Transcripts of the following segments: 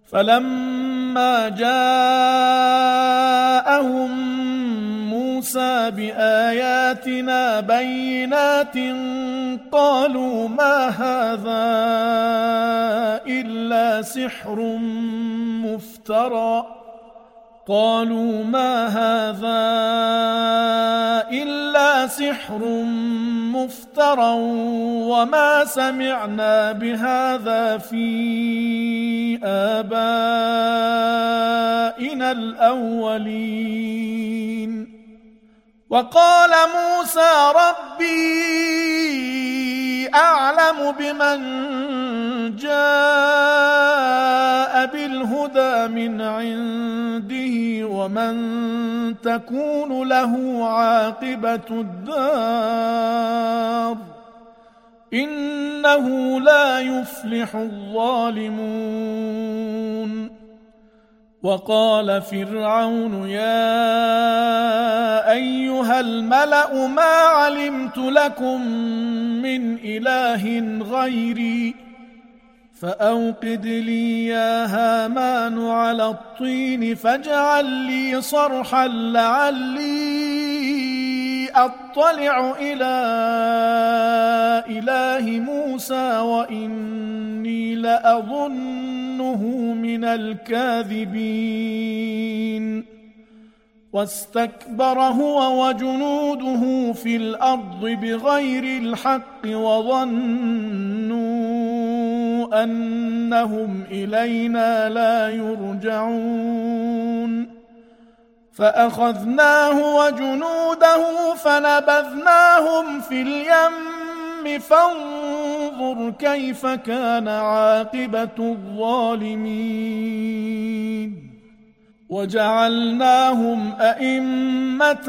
فلما جاءهم موسى بآياتنا بينات قالوا ما هذا إلا سحر مفترى وما سمعنا بهذا في آبائنا الأولين. وقال موسى ربي أعلم بمن جاء بالهدى من عنده ومن تكون له عاقبة الدار إنه لا يفلح الظالمون. وقال فرعون يا أيها الملأ ما علمت لكم من إله غيري فأوقد لي يا هامان على الطين فاجعل لي صرحا لعلي أطلع إلى إله موسى وإني لأظنه من الكاذبين. واستكبر هو وجنوده في الأرض بغير الحق وظنوا أنهم إلينا لا يرجعون. فأخذناه وجنوده فنبذناهم في اليم فانظر كيف كان عاقبة الظالمين. وجعلناهم أئمة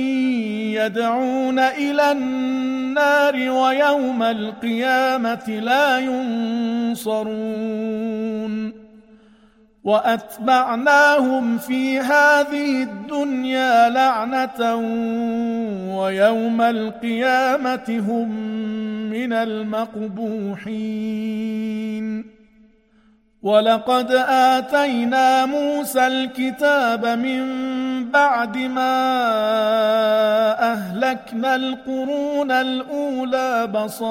يدعون إلى النار ويوم القيامة لا ينصرون. وأتبعناهم في هذه الدنيا لعنة ويوم القيامة هم من المقبوحين. ولقد آتينا موسى الكتاب من بعد ما أهلكنا القرون الأولى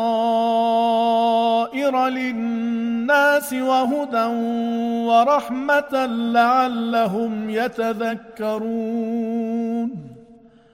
بصائر للناس وهدى ورحمة لعلهم يتذكرون.